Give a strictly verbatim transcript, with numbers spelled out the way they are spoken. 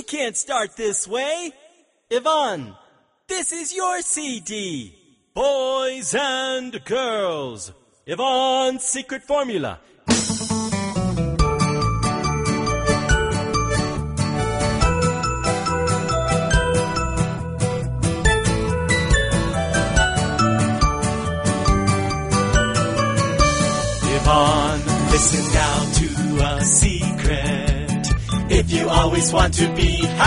can't start this way. Yvonne, this is your C D. Boys and girls. Yvonne's secret formula. Yvonne, listen now to a secret. If you always want to be happy,